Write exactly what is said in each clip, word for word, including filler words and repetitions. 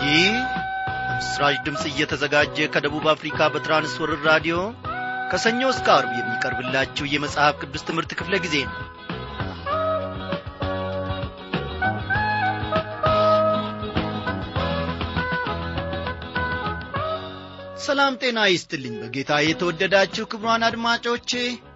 ይህ ምስራች ድምጽ እየተዘጋጀ ከደቡብ አፍሪካ በትራንስወርልድ ራዲዮ ከሰኞ እስከ ዓርብ የሚቀርብላችሁ የመጽሐፍ ቅዱስ ትምህርት ክፍለ ጊዜ ነው። ሰላም ጤና ይስጥልኝ በጌታ የተወደዳችሁ ክቡራን አድማጮቼ፣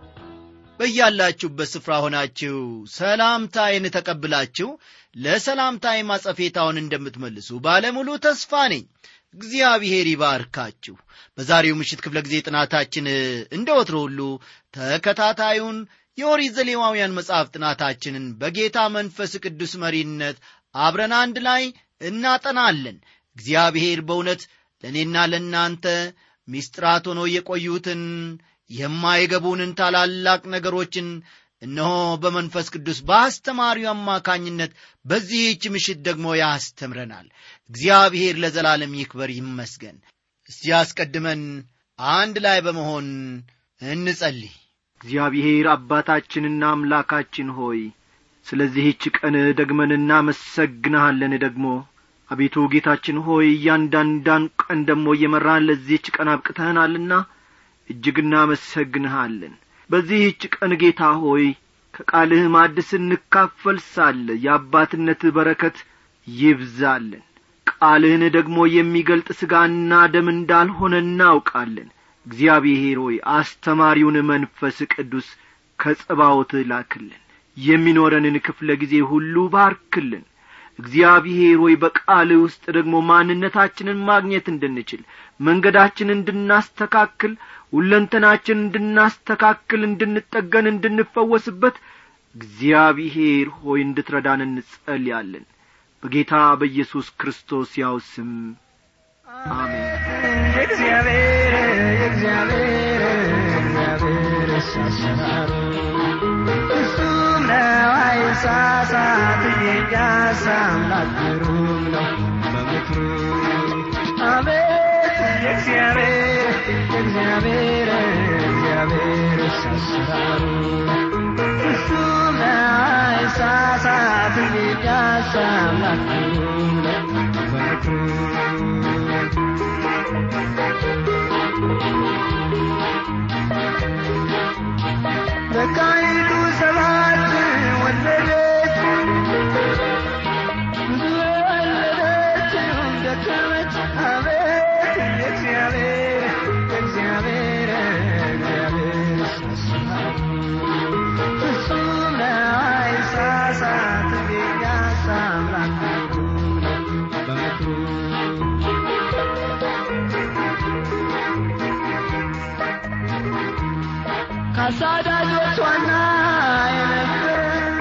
በእያላችሁበት ስፍራ ሆናችሁ ሰላምታዬን ተቀብላችሁ ለሰላምታዬ ማጸፌታውን እንደምትመልሱ ባለሙሉ ተስፋ ነኝ። እግዚአብሔር ይባርካችሁ። በዛሬው ምሽት ክፍለ ጊዜ ጥናታችን እንደወትሮ ሁሉ ተከታታዩን የኦሪት ዘሌዋውያን መጽሐፍ ጥናታችንን በጌታ መንፈስ ቅዱስ መሪነት አብረን አንድ ላይ እናጠናለን። እግዚአብሔር በእውነት ለእኔና ለእናንተ ሚስጥራት ሆኖ የቆዩትን የማይገቡንን ታላላቅ ነገሮችን እነሆ በመንፈስ ቅዱስ በአስተማሪው አማካኝነት በዚህች ምሽት ደግሞ ያስተምረናል። እግዚአብሔር ለዘላለም ይክበር ይመስገን። እስቲ አስቀድመን አንድ ላይ በመሆን እንጸልይ። እግዚአብሔር አባታችንና አምላካችን ሆይ ስለዚህች ቀን ደግመን እናመሰግንሃለን። ደግሞ አቤቱ ጌታችን ሆይ እያንዳንዳን ቀን ደግሞ እየመራን ለዚህች ቀን አብቅተህናልና እጅግ እናመሰግንሃለን። በዚህች ቀን ጌታ ሆይ ከቃልህ ማዕድ ስንካፈል ሳለ የአባትነት በረከት ይብዛልን። ቃልህን ደግሞ የሚገልጥ ሥጋና ደም እንዳልሆነ እናውቃለን። እግዚአብሔር ሆይ አስተማሪውን መንፈስ ቅዱስ ከጸባዖት ላክልን። የሚኖረንን ክፍለ ጊዜ ሁሉ ባርክልን። እግዚአብሔር ሆይ በቃልህ ውስጥ ደግሞ ማንነታችንን ማግኘት እንድንችል፣ መንገዳችንን እንድናስተካክል፣ ሁለንተናችንን እንድናስተካክል፣ እንድንጠገን፣ እንድንፈወስበት እግዚአብሔር ሆይ እንድትረዳን እንጸልያለን። በጌታ በኢየሱስ ክርስቶስ ያው ስም አሜን። እግዚአብሔር እግዚአብሔር እግዚአብሔር ያሳሰናል እሱም ነው አይሳሳት የያሳምላት ግሩም ነው በምክሩ አቤት እግዚአብሔር እግዚአብሔር እግዚአብሔር ያሳሰናል እሱም ነው አይሳሳት የያሳምላት ግሩም ነው በምክሩ በቃይቱ ሰባት ወለደች ብዙ ወለደች ደከመች አቤት እግዚአብሔር እግዚአብሔር እግዚአብሔር ያሳሳል እሱም ነው አይሳሳት ያሳምላት በምክሩ ካሳዳጆች ዋና የነበረ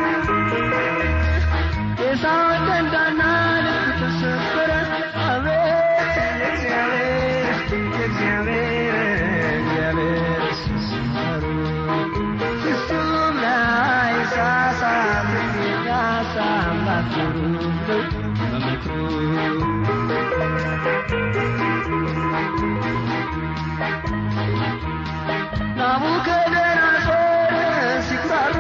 የሳውን ደንዳና ልብ ተሰበረ አቤት እግዚአብሔር እግዚአብሔር እግዚአብሔር ያሳሰናል እሱም አይሳሳት ያሳምላት በምክሩ ናቡከደነጾር ሲኩራራ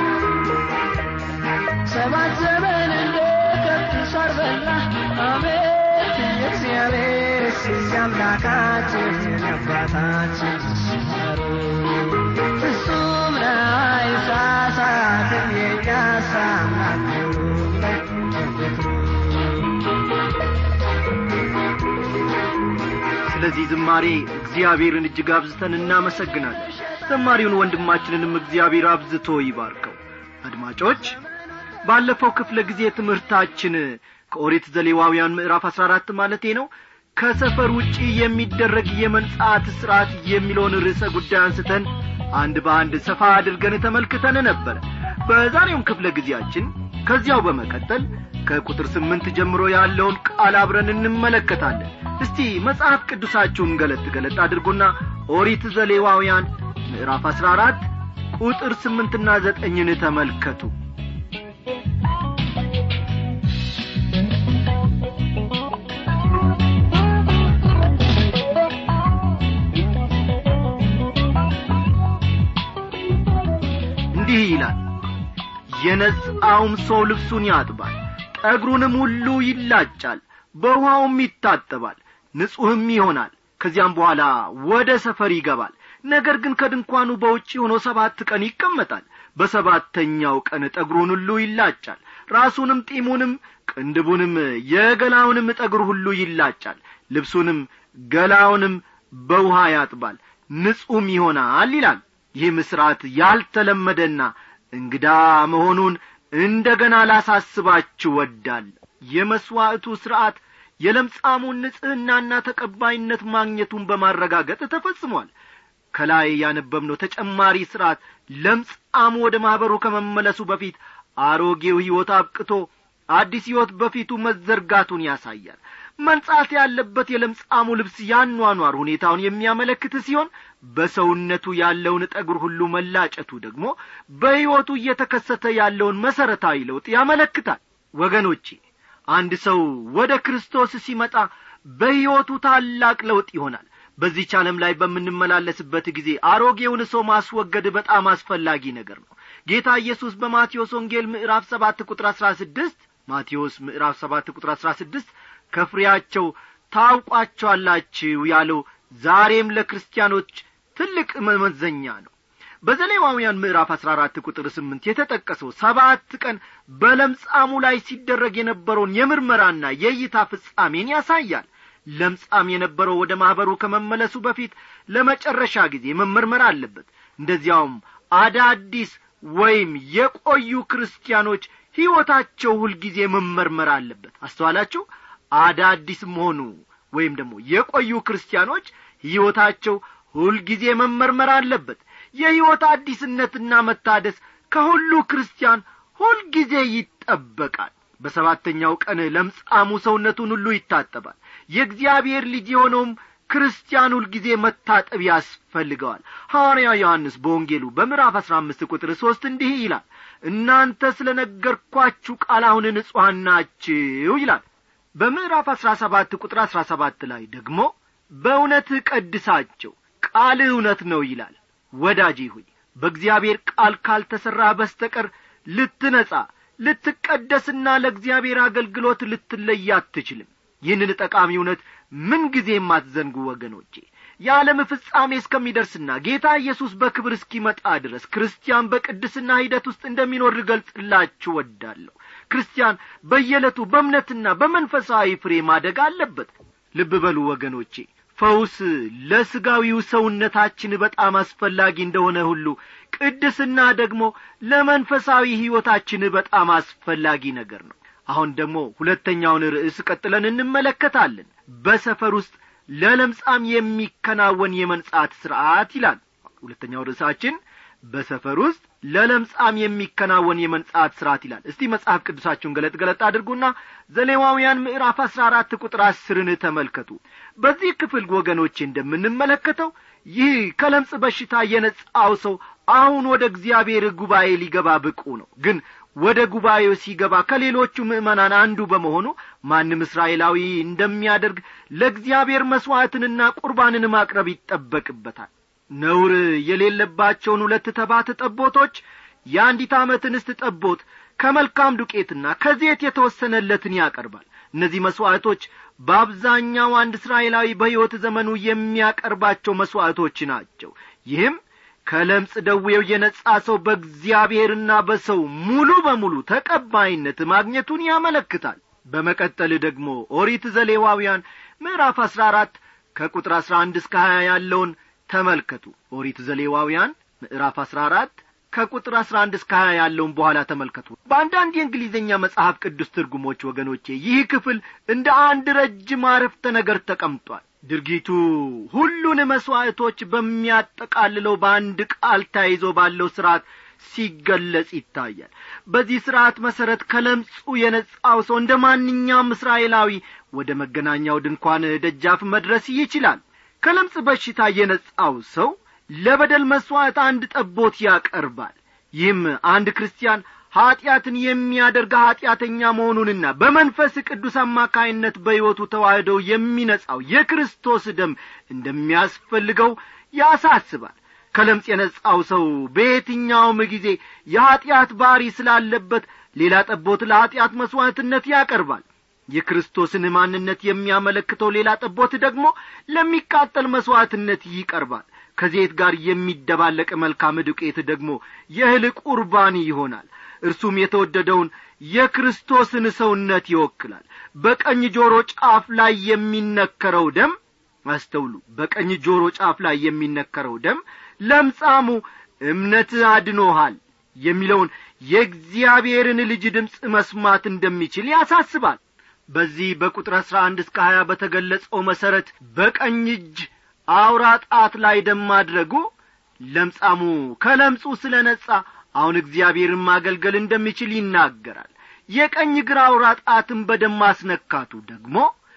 ሰባት ዘመን እንደ ከብት ሳር በላ አቤት እግዚአብሔር ሲያምላካችን አባታችን ሲሰሩ እሱም አይሳሳት የያሳምላት ስለዚህ ዝማሬ እግዚአብሔርን እጅግ አብዝተን እናመሰግናለን። ዘማሪውን ወንድማችንንም እግዚአብሔር አብዝቶ ይባርከው። አድማጮች ባለፈው ክፍለ ጊዜ ትምህርታችን ከኦሪት ዘሌዋውያን ምዕራፍ አስራ አራት ማለቴ ነው ከሰፈር ውጪ የሚደረግ የመንጻት ሥርዓት የሚለውን ርዕሰ ጉዳይ አንስተን አንድ በአንድ ሰፋ አድርገን ተመልክተን ነበር። በዛሬው ክፍለ ጊዜያችን ከዚያው በመቀጠል ከቁጥር ስምንት ጀምሮ ያለውን ቃል አብረን እንመለከታለን። እስቲ መጽሐፍ ቅዱሳችሁን ገለጥ ገለጥ አድርጉና ኦሪት ዘሌዋውያን ምዕራፍ አስራ አራት ቁጥር ስምንት እና ዘጠኝን ተመልከቱ። እንዲህ ይላል፣ የነጻውም ሰው ልብሱን ያጥባል፣ ጠጉሩንም ሁሉ ይላጫል፣ በውሃውም ይታጠባል፣ ንጹሕም ይሆናል። ከዚያም በኋላ ወደ ሰፈር ይገባል። ነገር ግን ከድንኳኑ በውጭ ሆኖ ሰባት ቀን ይቀመጣል። በሰባተኛው ቀን ጠጉሩን ሁሉ ይላጫል፣ ራሱንም ጢሙንም ቅንድቡንም የገላውንም ጠጉር ሁሉ ይላጫል፣ ልብሱንም ገላውንም በውሃ ያጥባል፣ ንጹሕም ይሆናል ይላል። ይህም ሥርዓት ያልተለመደና እንግዳ መሆኑን እንደገና ላሳስባችሁ ወዳለሁ። የመሥዋዕቱ ሥርዓት የለምጻሙን ንጽሕናና ተቀባይነት ማግኘቱን በማረጋገጥ ተፈጽሟል። ከላይ ያነበብነው ተጨማሪ ሥርዓት ለምጻሙ ወደ ማኅበሩ ከመመለሱ በፊት አሮጌው ሕይወት አብቅቶ አዲስ ሕይወት በፊቱ መዘርጋቱን ያሳያል። መንጻት ያለበት የለምጻሙ ልብስ ያኗኗር ሁኔታውን የሚያመለክት ሲሆን በሰውነቱ ያለውን ጠጉር ሁሉ መላጨቱ ደግሞ በሕይወቱ እየተከሰተ ያለውን መሠረታዊ ለውጥ ያመለክታል። ወገኖቼ አንድ ሰው ወደ ክርስቶስ ሲመጣ በሕይወቱ ታላቅ ለውጥ ይሆናል። በዚህ ዓለም ላይ በምንመላለስበት ጊዜ አሮጌውን ሰው ማስወገድ በጣም አስፈላጊ ነገር ነው። ጌታ ኢየሱስ በማቴዎስ ወንጌል ምዕራፍ ሰባት ቁጥር አስራ ስድስት ማቴዎስ ምዕራፍ ሰባት ቁጥር አስራ ስድስት ከፍሬያቸው ታውቋቸዋላችሁ ያለው ዛሬም ለክርስቲያኖች ትልቅ መመዘኛ ነው። በዘሌዋውያን ምዕራፍ አስራ አራት ቁጥር ስምንት የተጠቀሰው ሰባት ቀን በለምጻሙ ላይ ሲደረግ የነበረውን የምርመራና የእይታ ፍጻሜን ያሳያል። ለምጻም የነበረው ወደ ማኅበሩ ከመመለሱ በፊት ለመጨረሻ ጊዜ መመርመር አለበት። እንደዚያውም አዳዲስ ወይም የቆዩ ክርስቲያኖች ሕይወታቸው ሁልጊዜ መመርመር አለበት። አስተዋላችሁ? አዳዲስ መሆኑ ወይም ደግሞ የቆዩ ክርስቲያኖች ሕይወታቸው ሁልጊዜ መመርመር አለበት። የሕይወት አዲስነትና መታደስ ከሁሉ ክርስቲያን ሁልጊዜ ይጠበቃል። በሰባተኛው ቀን ለምጻሙ ሰውነቱን ሁሉ ይታጠባል። የእግዚአብሔር ልጅ የሆነውም ክርስቲያን ሁልጊዜ መታጠብ ያስፈልገዋል። ሐዋርያው ዮሐንስ በወንጌሉ በምዕራፍ አስራ አምስት ቁጥር ሦስት እንዲህ ይላል፣ እናንተ ስለ ነገርኳችሁ ቃል አሁን ንጹሐን ናችሁ ይላል። በምዕራፍ አስራ ሰባት ቁጥር አስራ ሰባት ላይ ደግሞ በእውነት ቀድሳቸው፣ ቃል እውነት ነው ይላል። ወዳጄ ሆይ በእግዚአብሔር ቃል ካልተሠራ በስተቀር ልትነጻ ልትቀደስና ለእግዚአብሔር አገልግሎት ልትለይ አትችልም። ይህንን ጠቃሚ እውነት ምን ጊዜም አትዘንጉ ወገኖቼ። የዓለም ፍጻሜ እስከሚደርስና ጌታ ኢየሱስ በክብር እስኪመጣ ድረስ ክርስቲያን በቅድስና ሂደት ውስጥ እንደሚኖር ልገልጽላችሁ ወዳለሁ። ክርስቲያን በየዕለቱ በእምነትና በመንፈሳዊ ፍሬ ማደግ አለበት። ልብ በሉ ወገኖቼ፣ ፈውስ ለሥጋዊው ሰውነታችን በጣም አስፈላጊ እንደሆነ ሁሉ ቅድስና ደግሞ ለመንፈሳዊ ሕይወታችን በጣም አስፈላጊ ነገር ነው። አሁን ደግሞ ሁለተኛውን ርዕስ ቀጥለን እንመለከታለን። በሰፈር ውስጥ ለለምጻም የሚከናወን የመንጻት ሥርዓት ይላል። ሁለተኛው ርዕሳችን በሰፈር ውስጥ ለለምጻም የሚከናወን የመንጻት ሥርዓት ይላል። እስቲ መጽሐፍ ቅዱሳችሁን ገለጥ ገለጥ አድርጉና ዘሌዋውያን ምዕራፍ አስራ አራት ቁጥር አስርን ተመልከቱ። በዚህ ክፍል ወገኖቼ እንደምንመለከተው ይህ ከለምጽ በሽታ የነጻው ሰው አሁን ወደ እግዚአብሔር ጉባኤ ሊገባ ብቁ ነው። ግን ወደ ጉባኤው ሲገባ ከሌሎቹ ምእመናን አንዱ በመሆኑ ማንም እስራኤላዊ እንደሚያደርግ ለእግዚአብሔር መሥዋዕትንና ቁርባንን ማቅረብ ይጠበቅበታል። ነውር የሌለባቸውን ሁለት ተባት ጠቦቶች፣ የአንዲት ዓመት እንስት ጠቦት ከመልካም ዱቄትና ከዘይት የተወሰነለትን ያቀርባል። እነዚህ መሥዋዕቶች በአብዛኛው አንድ እስራኤላዊ በሕይወት ዘመኑ የሚያቀርባቸው መሥዋዕቶች ናቸው። ይህም ከለምጽ ደዌው የነጻ ሰው በእግዚአብሔርና በሰው ሙሉ በሙሉ ተቀባይነት ማግኘቱን ያመለክታል። በመቀጠል ደግሞ ኦሪት ዘሌዋውያን ምዕራፍ አስራ አራት ከቁጥር አስራ አንድ እስከ ሀያ ያለውን ተመልከቱ። ኦሪት ዘሌዋውያን ምዕራፍ አስራ አራት ከቁጥር አስራ አንድ እስከ ሀያ ያለውን በኋላ ተመልከቱ። በአንዳንድ የእንግሊዝኛ መጽሐፍ ቅዱስ ትርጉሞች ወገኖቼ ይህ ክፍል እንደ አንድ ረጅም አረፍተ ነገር ተቀምጧል። ድርጊቱ ሁሉን መሥዋዕቶች በሚያጠቃልለው በአንድ ቃል ተይዞ ባለው ሥርዓት ሲገለጽ ይታያል። በዚህ ሥርዓት መሠረት ከለምጹ የነጻው ሰው እንደ ማንኛውም እስራኤላዊ ወደ መገናኛው ድንኳን ደጃፍ መድረስ ይችላል። ከለምጽ በሽታ የነጻው ሰው ለበደል መሥዋዕት አንድ ጠቦት ያቀርባል። ይህም አንድ ክርስቲያን ኀጢአትን የሚያደርግ ኀጢአተኛ መሆኑንና በመንፈስ ቅዱስ አማካይነት በሕይወቱ ተዋህደው የሚነጻው የክርስቶስ ደም እንደሚያስፈልገው ያሳስባል። ከለምጽ የነጻው ሰው በየትኛውም ጊዜ የኀጢአት ባሪ ስላለበት ሌላ ጠቦት ለኀጢአት መሥዋዕትነት ያቀርባል። የክርስቶስን ማንነት የሚያመለክተው ሌላ ጠቦት ደግሞ ለሚቃጠል መስዋዕትነት ይቀርባል። ከዘይት ጋር የሚደባለቅ መልካም ዱቄት ደግሞ የእህል ቁርባን ይሆናል። እርሱም የተወደደውን የክርስቶስን ሰውነት ይወክላል። በቀኝ ጆሮ ጫፍ ላይ የሚነከረው ደም አስተውሉ፣ በቀኝ ጆሮ ጫፍ ላይ የሚነከረው ደም ለምጻሙ እምነት አድኖሃል የሚለውን የእግዚአብሔርን ልጅ ድምፅ መስማት እንደሚችል ያሳስባል። በዚህ በቁጥር አስራ አንድ እስከ ሀያ በተገለጸው መሰረት በቀኝ እጅ አውራ ጣት ላይ ደም ማድረጉ ለምጻሙ ከለምጹ ስለነጻ አሁን እግዚአብሔርን ማገልገል እንደሚችል ይናገራል። የቀኝ ግራ አውራ ጣትን በደም ማስነካቱ ደግሞ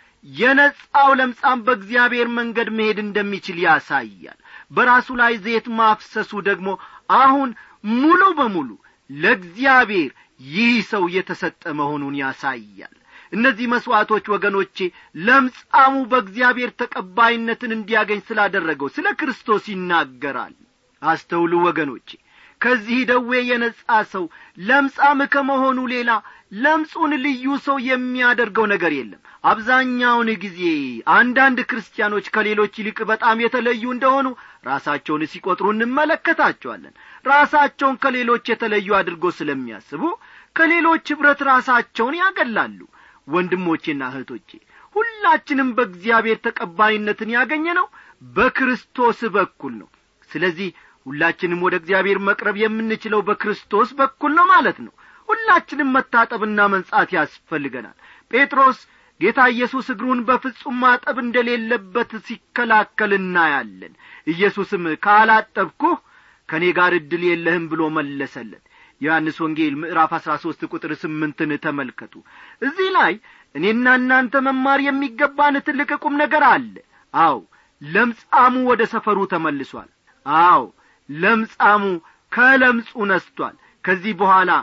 የነጻው ለምጻም በእግዚአብሔር መንገድ መሄድ እንደሚችል ያሳያል። በራሱ ላይ ዘይት ማፍሰሱ ደግሞ አሁን ሙሉ በሙሉ ለእግዚአብሔር ይህ ሰው የተሰጠ መሆኑን ያሳያል። እነዚህ መስዋዕቶች ወገኖቼ ለምጻሙ በእግዚአብሔር ተቀባይነትን እንዲያገኝ ስላደረገው ስለ ክርስቶስ ይናገራል። አስተውሉ ወገኖቼ፣ ከዚህ ደዌ የነጻ ሰው ለምጻም ከመሆኑ ሌላ ለምጹን ልዩ ሰው የሚያደርገው ነገር የለም። አብዛኛውን ጊዜ አንዳንድ ክርስቲያኖች ከሌሎች ይልቅ በጣም የተለዩ እንደሆኑ ራሳቸውን ሲቆጥሩ እንመለከታቸዋለን። ራሳቸውን ከሌሎች የተለዩ አድርጎ ስለሚያስቡ ከሌሎች ህብረት ራሳቸውን ያገላሉ። ወንድሞቼና እህቶቼ፣ ሁላችንም በእግዚአብሔር ተቀባይነትን ያገኘነው በክርስቶስ በኩል ነው። ስለዚህ ሁላችንም ወደ እግዚአብሔር መቅረብ የምንችለው በክርስቶስ በኩል ነው ማለት ነው። ሁላችንም መታጠብና መንጻት ያስፈልገናል። ጴጥሮስ ጌታ ኢየሱስ እግሩን በፍጹም ማጠብ እንደሌለበት ሲከላከል እናያለን። ኢየሱስም ካላጠብኩህ ከኔ ጋር እድል የለህም ብሎ መለሰለት። ዮሐንስ ወንጌል ምዕራፍ አስራ ሦስት ቁጥር ስምንትን ተመልከቱ። እዚህ ላይ እኔና እናንተ መማር የሚገባን ትልቅ ቁም ነገር አለ። አዎ፣ ለምጻሙ ወደ ሰፈሩ ተመልሷል። አዎ፣ ለምጻሙ ከለምጹ ነስቷል። ከዚህ በኋላ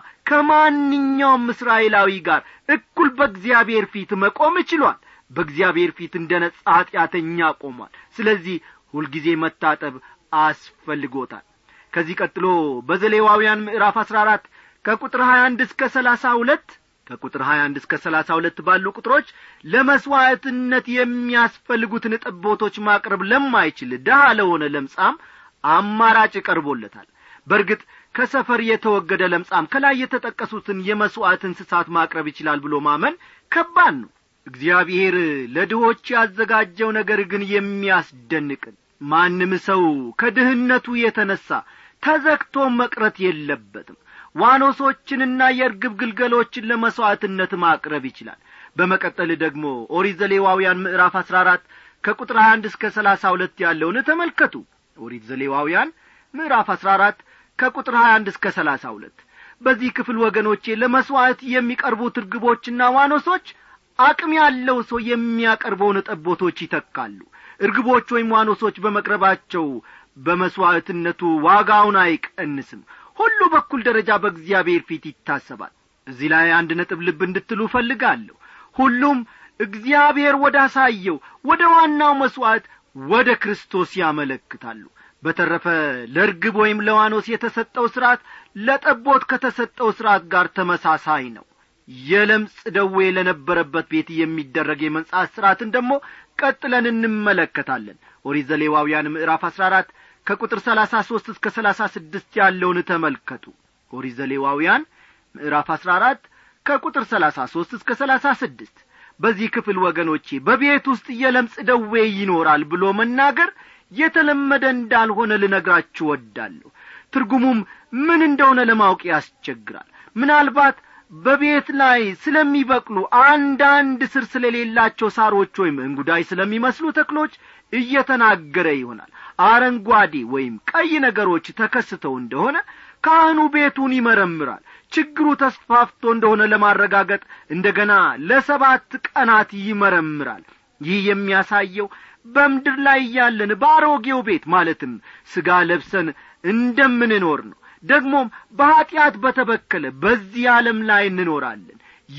ከማንኛውም እስራኤላዊ ጋር እኩል በእግዚአብሔር ፊት መቆም ችሏል። በእግዚአብሔር ፊት እንደ ነጻ ኃጢአተኛ ቆሟል። ስለዚህ ሁልጊዜ መታጠብ አስፈልጎታል። ከዚህ ቀጥሎ በዘሌዋውያን ምዕራፍ አስራ አራት ከቁጥር ሀያ አንድ እስከ ሰላሳ ሁለት ከቁጥር ሀያ አንድ እስከ ሰላሳ ሁለት ባሉ ቁጥሮች ለመስዋዕትነት የሚያስፈልጉትን ጠቦቶች ማቅረብ ለማይችል ደሃ ለሆነ ለምጻም አማራጭ ቀርቦለታል። በእርግጥ ከሰፈር የተወገደ ለምጻም ከላይ የተጠቀሱትን የመስዋዕት እንስሳት ማቅረብ ይችላል ብሎ ማመን ከባድ ነው። እግዚአብሔር ለድሆች ያዘጋጀው ነገር ግን የሚያስደንቅ። ማንም ሰው ከድህነቱ የተነሳ ተዘክቶ መቅረት የለበትም። ዋኖሶችንና የርግብ ግልገሎችን ለመስዋዕትነት ማቅረብ ይችላል። በመቀጠል ደግሞ ኦሪት ዘሌዋውያን ምዕራፍ አስራ አራት ከቁጥር ሀያ አንድ እስከ ሰላሳ ሁለት ያለውን ተመልከቱ። ኦሪት ዘሌዋውያን ምዕራፍ አስራ አራት ከቁጥር ሀያ አንድ እስከ ሰላሳ ሁለት። በዚህ ክፍል ወገኖቼ ለመስዋዕት የሚቀርቡት ርግቦችና ዋኖሶች አቅም ያለው ሰው የሚያቀርበውን ጠቦቶች ይተካሉ። ርግቦች ወይም ዋኖሶች በመቅረባቸው በመስዋዕትነቱ ዋጋውን አይቀንስም። ሁሉ በኩል ደረጃ በእግዚአብሔር ፊት ይታሰባል። እዚህ ላይ አንድ ነጥብ ልብ እንድትሉ ፈልጋለሁ። ሁሉም እግዚአብሔር ወዳሳየው ወደ ዋናው መስዋዕት ወደ ክርስቶስ ያመለክታሉ። በተረፈ ለርግብ ወይም ለዋኖስ የተሰጠው ሥርዓት ለጠቦት ከተሰጠው ሥርዓት ጋር ተመሳሳይ ነው። የለምጽ ደዌ ለነበረበት ቤት የሚደረግ የመንጻት ሥርዓትን ደግሞ ቀጥለን እንመለከታለን። ኦሪት ዘሌዋውያን ምዕራፍ አስራ አራት ከቁጥር ሰላሳ ሦስት እስከ ሰላሳ ስድስት ያለውን ተመልከቱ። ኦሪት ዘሌዋውያን ምዕራፍ አስራ አራት ከቁጥር ሰላሳ ሦስት እስከ ሰላሳ ስድስት። በዚህ ክፍል ወገኖቼ በቤት ውስጥ የለምጽ ደዌ ይኖራል ብሎ መናገር የተለመደ እንዳልሆነ ልነግራችሁ ወዳለሁ። ትርጉሙም ምን እንደሆነ ለማወቅ ያስቸግራል። ምናልባት በቤት ላይ ስለሚበቅሉ አንዳንድ ስር ስለሌላቸው ሳሮች ወይም እንጉዳይ ስለሚመስሉ ተክሎች እየተናገረ ይሆናል። አረንጓዴ ወይም ቀይ ነገሮች ተከስተው እንደሆነ ካህኑ ቤቱን ይመረምራል። ችግሩ ተስፋፍቶ እንደሆነ ለማረጋገጥ እንደገና ለሰባት ቀናት ይመረምራል። ይህ የሚያሳየው በምድር ላይ ያለን ባሮጌው ቤት ማለትም ሥጋ ለብሰን እንደምንኖር ነው። ደግሞም በኃጢአት በተበከለ በዚህ ዓለም ላይ እንኖራለን።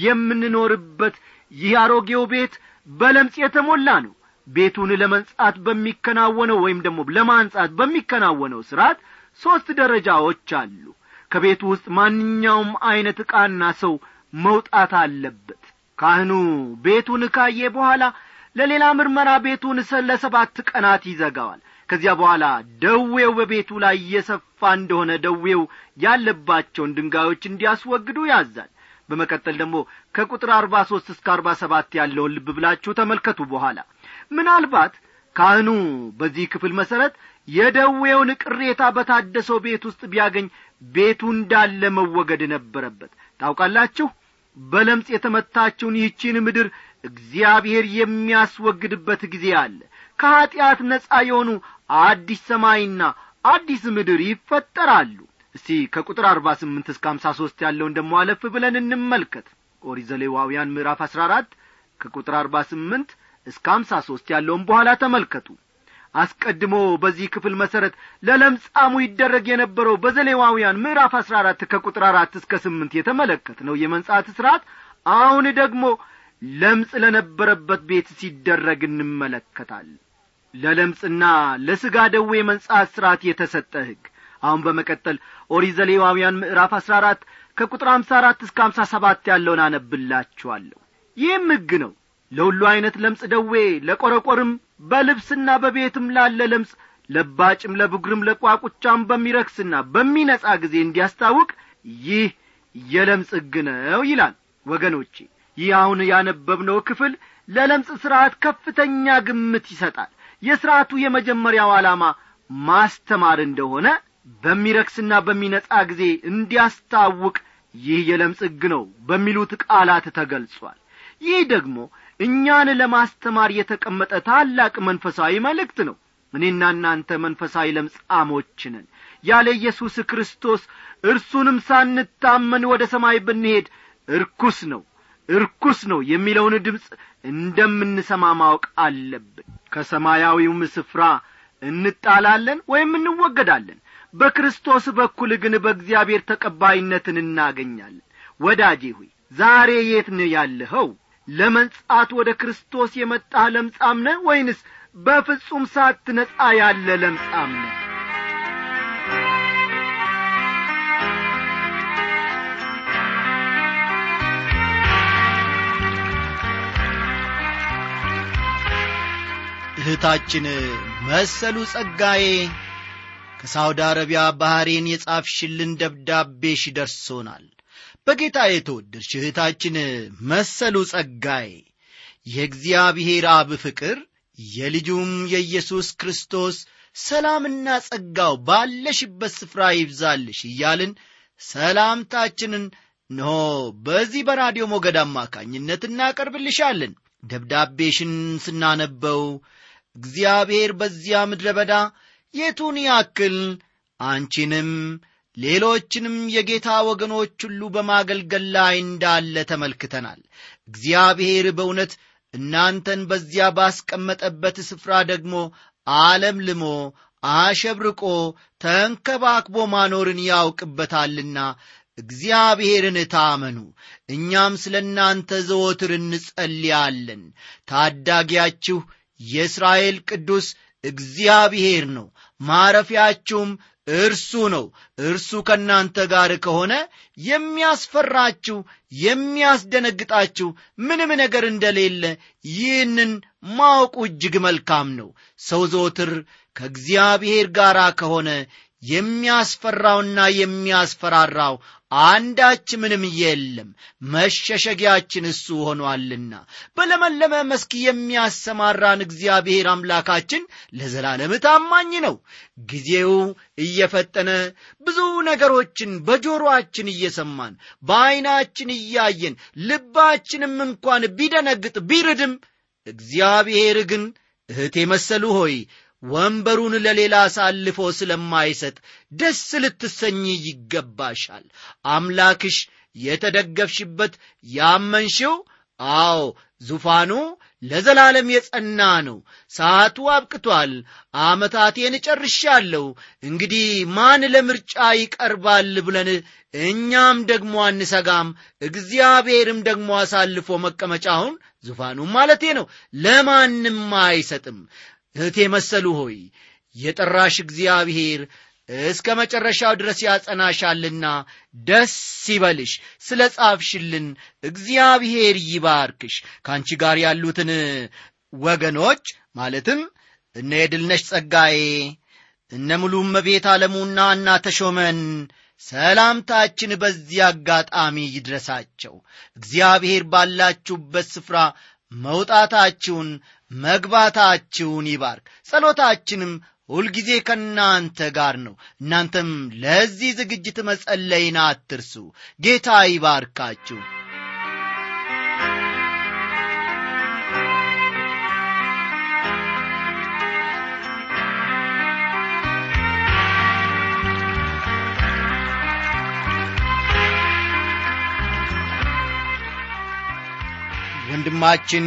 የምንኖርበት ይህ አሮጌው ቤት በለምጽ የተሞላ ነው። ቤቱን ለመንጻት በሚከናወነው ወይም ደግሞ ለማንጻት በሚከናወነው ሥርዓት ሦስት ደረጃዎች አሉ። ከቤቱ ውስጥ ማንኛውም አይነት ዕቃና ሰው መውጣት አለበት። ካህኑ ቤቱን ካየ በኋላ ለሌላ ምርመራ ቤቱን ለሰባት ቀናት ይዘጋዋል። ከዚያ በኋላ ደዌው በቤቱ ላይ እየሰፋ እንደሆነ ደዌው ያለባቸውን ድንጋዮች እንዲያስወግዱ ያዛል። በመቀጠል ደግሞ ከቁጥር አርባ ሦስት እስከ አርባ ሰባት ያለውን ልብ ብላችሁ ተመልከቱ። በኋላ ምናልባት ካህኑ በዚህ ክፍል መሰረት የደዌውን ቅሬታ በታደሰው ቤት ውስጥ ቢያገኝ ቤቱ እንዳለ መወገድ ነበረበት። ታውቃላችሁ፣ በለምጽ የተመታችውን ይህችን ምድር እግዚአብሔር የሚያስወግድበት ጊዜ አለ። ከኃጢአት ነጻ የሆኑ አዲስ ሰማይና አዲስ ምድር ይፈጠራሉ። እስቲ ከቁጥር አርባ ስምንት እስከ ሃምሳ ሦስት ያለውን ደሞ አለፍ ብለን እንመልከት። ኦሪት ዘሌዋውያን ምዕራፍ አስራ አራት ከቁጥር አርባ ስምንት እስከ ሃምሳ ሦስት ያለውን በኋላ ተመልከቱ። አስቀድሞ በዚህ ክፍል መሰረት ለለምጻሙ ይደረግ የነበረው በዘሌዋውያን ምዕራፍ አስራ አራት ከቁጥር አራት እስከ ስምንት የተመለከትነው የመንጻት ሥርዓት አሁን ደግሞ ለምጽ ለነበረበት ቤት ሲደረግ እንመለከታለን። ለለምጽና ለሥጋ ደዌ መንጻት ሥርዓት የተሰጠ ሕግ። አሁን በመቀጠል ኦሪት ዘሌዋውያን ምዕራፍ አስራ አራት ከቁጥር ሃምሳ አራት እስከ ሃምሳ ሰባት ያለውን አነብላችኋለሁ። ይህም ሕግ ነው። ለሁሉ አይነት ለምጽ ደዌ፣ ለቆረቆርም፣ በልብስና በቤትም ላለ ለምጽ፣ ለባጭም፣ ለብግርም፣ ለቋቁቻም በሚረክስና በሚነጻ ጊዜ እንዲያስታውቅ ይህ የለምጽ ሕግ ነው ይላል። ወገኖቼ፣ ይህ አሁን ያነበብነው ክፍል ለለምጽ ሥርዓት ከፍተኛ ግምት ይሰጣል። የሥርዓቱ የመጀመሪያው ዓላማ ማስተማር እንደሆነ በሚረክስና በሚነጻ ጊዜ እንዲያስታውቅ ይህ የለምጽ ሕግ ነው በሚሉት ቃላት ተገልጿል። ይህ ደግሞ እኛን ለማስተማር የተቀመጠ ታላቅ መንፈሳዊ መልእክት ነው። እኔና እናንተ መንፈሳዊ ለምጻሞች ነን። ያለ ኢየሱስ ክርስቶስ እርሱንም ሳንታመን ወደ ሰማይ ብንሄድ እርኩስ ነው እርኩስ ነው የሚለውን ድምፅ እንደምንሰማ ማወቅ አለብን። ከሰማያዊውም ስፍራ እንጣላለን ወይም እንወገዳለን። በክርስቶስ በኩል ግን በእግዚአብሔር ተቀባይነትን እናገኛለን። ወዳጄ ሆይ ዛሬ የት ነህ ያለኸው? ለመንጻት ወደ ክርስቶስ የመጣህ ለምጻም ነህ ወይንስ በፍጹም ሳትነጻ ያለ ለምጻም ነህ? እህታችን መሰሉ ጸጋዬ ከሳውዲ አረቢያ ባህሬን የጻፍሽልን ደብዳቤሽ ደርሶናል። በጌታ የተወደድሽ እህታችን መሰሉ ጸጋዬ የእግዚአብሔር አብ ፍቅር የልጁም የኢየሱስ ክርስቶስ ሰላምና ጸጋው ባለሽበት ስፍራ ይብዛልሽ እያልን ሰላምታችንን ነው በዚህ በራዲዮ ሞገድ አማካኝነት እናቀርብልሻለን። ደብዳቤሽን ስናነበው እግዚአብሔር በዚያ ምድረ በዳ የቱን ያክል አንቺንም ሌሎችንም የጌታ ወገኖች ሁሉ በማገልገል ላይ እንዳለ ተመልክተናል። እግዚአብሔር በእውነት እናንተን በዚያ ባስቀመጠበት ስፍራ ደግሞ ዓለም ልሞ አሸብርቆ ተንከባክቦ ማኖርን ያውቅበታልና እግዚአብሔርን ታመኑ። እኛም ስለ እናንተ ዘወትር እንጸልያለን። ታዳጊያችሁ የእስራኤል ቅዱስ እግዚአብሔር ነው። ማረፊያችሁም እርሱ ነው። እርሱ ከእናንተ ጋር ከሆነ የሚያስፈራችሁ የሚያስደነግጣችሁ ምንም ነገር እንደሌለ ይህንን ማወቁ እጅግ መልካም ነው። ሰው ዘወትር ከእግዚአብሔር ጋር ከሆነ የሚያስፈራውና የሚያስፈራራው አንዳች ምንም የለም። መሸሸጊያችን እሱ ሆኗልና በለመለመ መስክ የሚያሰማራን እግዚአብሔር አምላካችን ለዘላለም ታማኝ ነው። ጊዜው እየፈጠነ ብዙ ነገሮችን በጆሮአችን እየሰማን በዓይናችን እያየን ልባችንም እንኳን ቢደነግጥ ቢርድም እግዚአብሔር ግን እህቴ መሰሉ ሆይ ወንበሩን ለሌላ አሳልፎ ስለማይሰጥ ደስ ልትሰኝ ይገባሻል። አምላክሽ የተደገፍሽበት ያመንሽው አዎ ዙፋኑ ለዘላለም የጸና ነው። ሰዓቱ አብቅቷል። ዓመታቴን ጨርሻለሁ። እንግዲህ ማን ለምርጫ ይቀርባል ብለን እኛም ደግሞ አንሰጋም። እግዚአብሔርም ደግሞ አሳልፎ መቀመጫውን ዙፋኑ ማለቴ ነው ለማንም አይሰጥም። እህቴ መሰሉ ሆይ የጠራሽ እግዚአብሔር እስከ መጨረሻው ድረስ ያጸናሻልና ደስ ይበልሽ። ስለ ጻፍሽልን እግዚአብሔር ይባርክሽ። ካንቺ ጋር ያሉትን ወገኖች ማለትም እነ የድልነሽ ጸጋዬ፣ እነ ሙሉም ቤት ዓለሙና እና ተሾመን ሰላምታችን በዚህ አጋጣሚ ይድረሳቸው። እግዚአብሔር ባላችሁበት ስፍራ መውጣታችሁን መግባታችሁን ይባርክ። ጸሎታችንም ሁልጊዜ ከናንተ ጋር ነው። እናንተም ለዚህ ዝግጅት መጸለይን አትርሱ። ጌታ ይባርካችሁ። ወንድማችን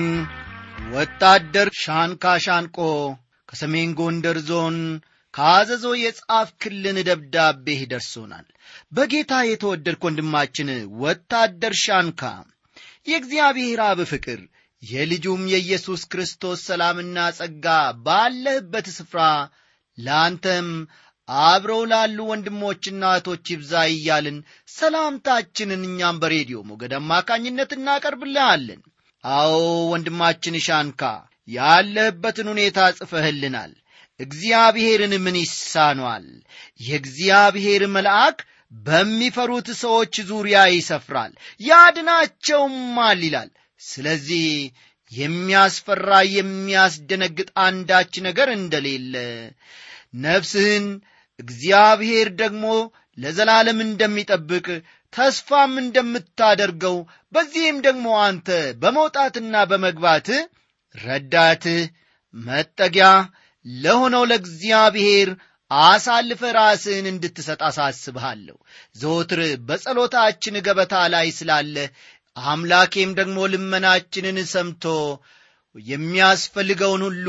ወታደር ሻንካ ሻንቆ ከሰሜን ጎንደር ዞን ካዘዞ የጻፍክልን ደብዳቤ ደርሶናል። በጌታ የተወደድክ ወንድማችን ወታደር ሻንካ የእግዚአብሔር አብ ፍቅር የልጁም የኢየሱስ ክርስቶስ ሰላምና ጸጋ ባለህበት ስፍራ ላንተም አብረው ላሉ ወንድሞችና እህቶች ይብዛ እያልን ሰላምታችንን እኛም በሬዲዮ ሞገድ አማካኝነት እናቀርብልሃለን። አዎ ወንድማችን ሻንካ ያለህበትን ሁኔታ ጽፈህልናል። እግዚአብሔርን ምን ይሳነዋል? የእግዚአብሔር መልአክ በሚፈሩት ሰዎች ዙሪያ ይሰፍራል ያድናቸውማል ይላል። ስለዚህ የሚያስፈራ የሚያስደነግጥ አንዳች ነገር እንደሌለ፣ ነፍስህን እግዚአብሔር ደግሞ ለዘላለም እንደሚጠብቅ ተስፋም እንደምታደርገው፣ በዚህም ደግሞ አንተ በመውጣትና በመግባት ረዳትህ መጠጊያ ለሆነው ለእግዚአብሔር አሳልፈ ራስህን እንድትሰጥ አሳስብሃለሁ። ዘወትር በጸሎታችን ገበታ ላይ ስላለ አምላኬም ደግሞ ልመናችንን ሰምቶ የሚያስፈልገውን ሁሉ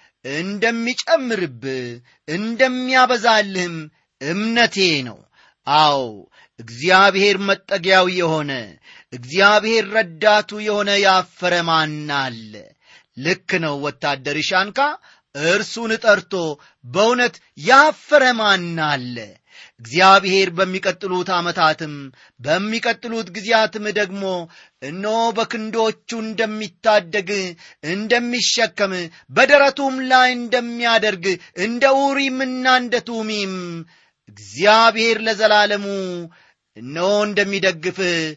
እንደሚጨምርብህ እንደሚያበዛልህም እምነቴ ነው። አዎ እግዚአብሔር መጠጊያው የሆነ እግዚአብሔር ረዳቱ የሆነ ያፈረ ማን አለ? ልክ ነው ወታደር ሻንካ፣ እርሱን ጠርቶ በእውነት ያፈረ ማን አለ? እግዚአብሔር በሚቀጥሉት ዓመታትም በሚቀጥሉት ጊዜያትም ደግሞ እነሆ በክንዶቹ እንደሚታደግ እንደሚሸከም በደረቱም ላይ እንደሚያደርግ እንደ ኡሪምና እንደ ቱሚም እግዚአብሔር ለዘላለሙ እነሆ እንደሚደግፍ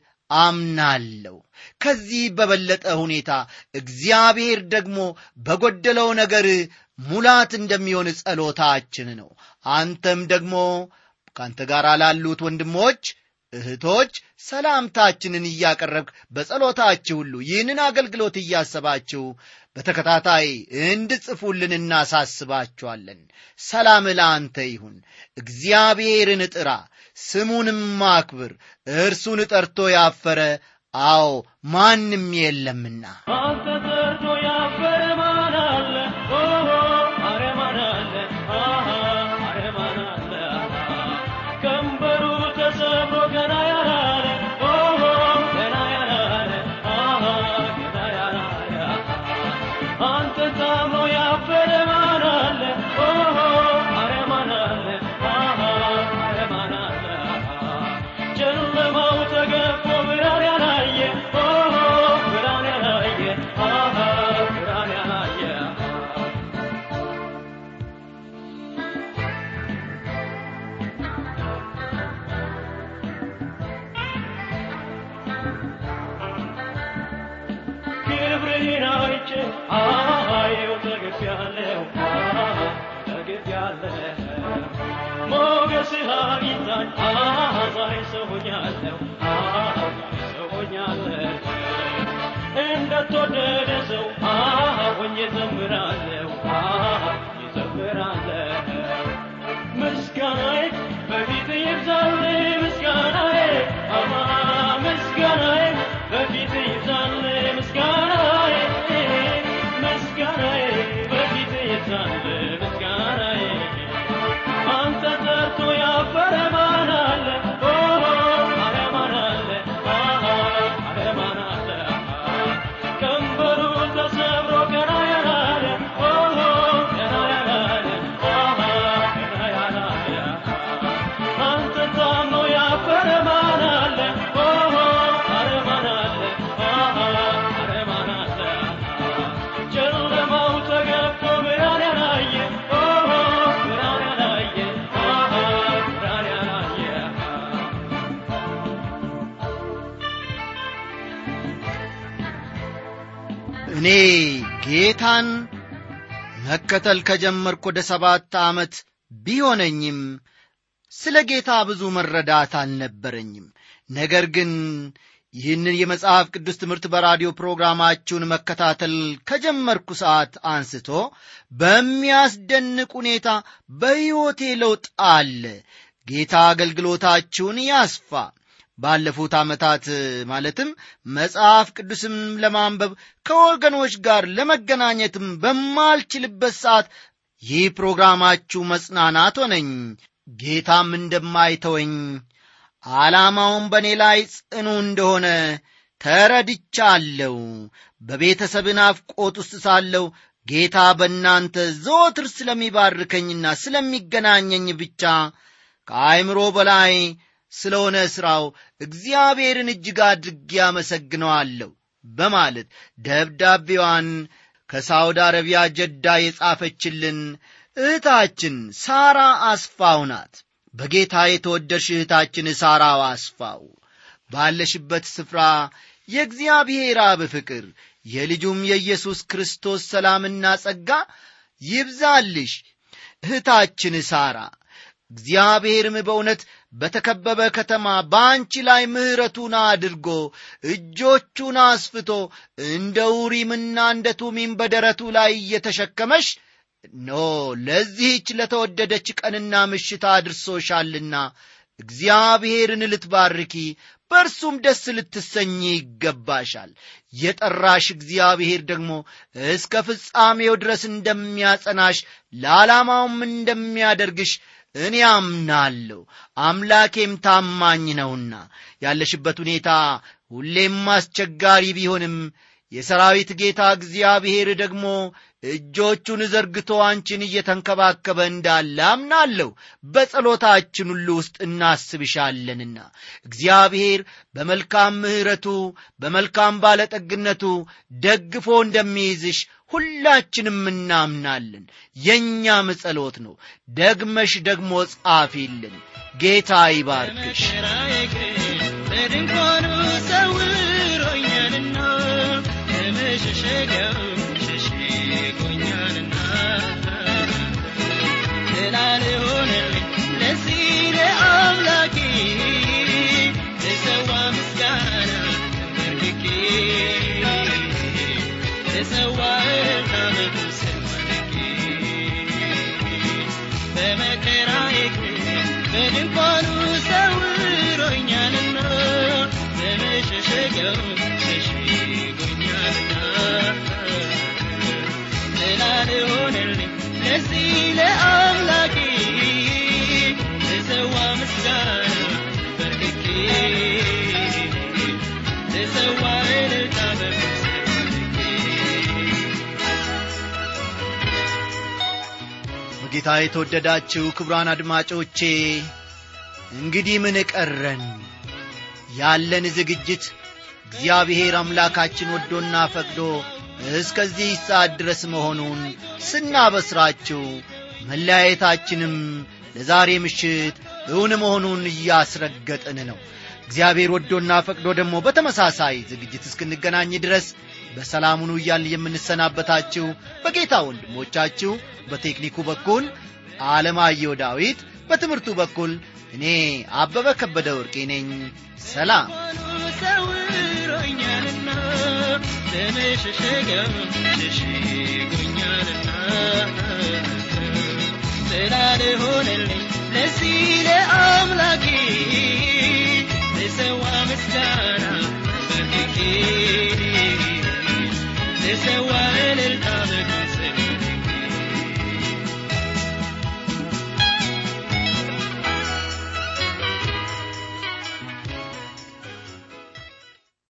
አምናለሁ። ከዚህ በበለጠ ሁኔታ እግዚአብሔር ደግሞ በጎደለው ነገር ሙላት እንደሚሆን ጸሎታችን ነው። አንተም ደግሞ ካንተ ጋር ላሉት ወንድሞች እህቶች ሰላምታችንን እያቀረብክ በጸሎታችሁ ሁሉ ይህንን አገልግሎት እያሰባችሁ በተከታታይ እንድጽፉልን እናሳስባችኋለን። ሰላም ለአንተ ይሁን። እግዚአብሔርን ጥራ፣ ስሙንም አክብር። እርሱን ጠርቶ ያፈረ አዎ ማንም የለምና። አንተ ጠርቶ ያፈረ ማን አለ? ኦሆ አረ ማን አለ? አሃ አረ ማን አለ? ቀንበሩ ተሰብሮ ገና ያላለ ኦሆ ገና ያላለ አሃ ገና ያላለ አንተ ታምኖ ያፈረ ማን አለ? ኦሆ አረ ማን አለ? አሃ አረ ማን አለ? ጨለማው ተገፎ ብርሃን ያላየ ኦሆ ብርሃን ያላየ አሃ ብርሃን ያላየ ክብርህን አይቼ አየሁ ተገፍያለሁ ተገፍያለሁ ሞገስህ አግኝታኝ ዛሬ ሰው ሆኛለሁ ዛሬ ሰው ሆኛለሁ እንደተወደደ ሰው ሆኜ ዘምራለሁ ዘምራለሁ ምስጋናዬ በፊትህ ይብዛልህ ምስጋናዬ ምስጋናዬ በፊትህ ይብዛልህ ምስጋናዬ ምስጋናዬ በፊትህ ይብዛልህ ምስጋናዬ አንተ ጠርቶ ያፈረ ማን አለ? ኦሆ አረ ማን አለ? አሃ አረ ማን አለ? ቀንበሩ ተሰብሮ ገና ያላለ ኦሆ እኔ ጌታን መከተል ከጀመርኩ ወደ ሰባት ዓመት ቢሆነኝም ስለ ጌታ ብዙ መረዳት አልነበረኝም። ነገር ግን ይህንን የመጽሐፍ ቅዱስ ትምህርት በራዲዮ ፕሮግራማችሁን መከታተል ከጀመርኩ ሰዓት አንስቶ በሚያስደንቅ ሁኔታ በሕይወቴ ለውጥ አለ። ጌታ አገልግሎታችሁን ያስፋ። ባለፉት ዓመታት ማለትም መጽሐፍ ቅዱስም ለማንበብ ከወገኖች ጋር ለመገናኘትም በማልችልበት ሰዓት ይህ ፕሮግራማችሁ መጽናናት ሆነኝ። ጌታም እንደማይተወኝ ዓላማውን በእኔ ላይ ጽኑ እንደሆነ ተረድቻለሁ። በቤተሰብ ናፍቆት ውስጥ ሳለሁ ጌታ በእናንተ ዘወትር ስለሚባርከኝና ስለሚገናኘኝ ብቻ ከአእምሮ በላይ ስለሆነ ሥራው እግዚአብሔርን እጅግ አድርጌ አመሰግነዋለሁ በማለት ደብዳቤዋን ከሳውዲ አረቢያ ጀዳ የጻፈችልን እህታችን ሳራ አስፋው ናት። በጌታ የተወደድሽ እህታችን ሳራ አስፋው ባለሽበት ስፍራ የእግዚአብሔር አብ ፍቅር የልጁም የኢየሱስ ክርስቶስ ሰላምና ጸጋ ይብዛልሽ። እህታችን ሳራ እግዚአብሔርም በእውነት በተከበበ ከተማ በአንቺ ላይ ምሕረቱን አድርጎ እጆቹን አስፍቶ እንደ ኡሪምና እንደ ቱሚም በደረቱ ላይ እየተሸከመሽ ኖ ለዚህች ለተወደደች ቀንና ምሽት አድርሶሻልና እግዚአብሔርን ልትባርኪ በእርሱም ደስ ልትሰኚ ይገባሻል። የጠራሽ እግዚአብሔር ደግሞ እስከ ፍጻሜው ድረስ እንደሚያጸናሽ ለዓላማውም እንደሚያደርግሽ እኔ አምናለሁ። አምላኬም ታማኝ ነውና ያለሽበት ሁኔታ ሁሌም አስቸጋሪ ቢሆንም የሰራዊት ጌታ እግዚአብሔር ደግሞ እጆቹን ዘርግቶ አንቺን እየተንከባከበ እንዳለ አምናለሁ። በጸሎታችን ሁሉ ውስጥ እናስብሻለንና እግዚአብሔር በመልካም ምሕረቱ በመልካም ባለጠግነቱ ደግፎ እንደሚይዝሽ ሁላችንም እናምናለን። የኛም ጸሎት ነው። ደግመሽ ደግሞ ጻፊልን። ጌታ ይባርክሽ። በድንኳኑ ሰውሮኛልና ለመሸሸጊያው ሸሽጎኛልና ስላልሆነልኝ ለዚህ ለአምላኬ ለሰዋ ምስጋና ተንበርክኬ ለሰዋ በመከራዬ በድንኳኑ ሰውሮኛልና ለመሸሸጊያው ሸሽጎኛልና ስላልሆነልኝ ለዚህ ለአምላኬ ለሰዋ ምስጋና በርክኬ ለሰዋ እልልታ ጌታ የተወደዳችሁ ክቡራን አድማጮቼ እንግዲህ ምን ቀረን? ያለን ዝግጅት እግዚአብሔር አምላካችን ወዶና ፈቅዶ እስከዚህ ሰዓት ድረስ መሆኑን ስናበስራችሁ መለያየታችንም ለዛሬ ምሽት እውን መሆኑን እያስረገጠን ነው። እግዚአብሔር ወዶና ፈቅዶ ደግሞ በተመሳሳይ ዝግጅት እስክንገናኝ ድረስ በሰላም ሁኑ እያልን የምንሰናበታችሁ በጌታ ወንድሞቻችሁ በቴክኒኩ በኩል ዓለማየሁ ዳዊት፣ በትምህርቱ በኩል እኔ አበበ ከበደ ወርቄ ነኝ። ሰላም። ሰውሮኛልና ለመሸሸጊያው ሸሽጎኛልና ስላልሆነልኝ ለዚህ ለአምላኬ ለሰዋ ምስጋና በርክኬ ለሰዋ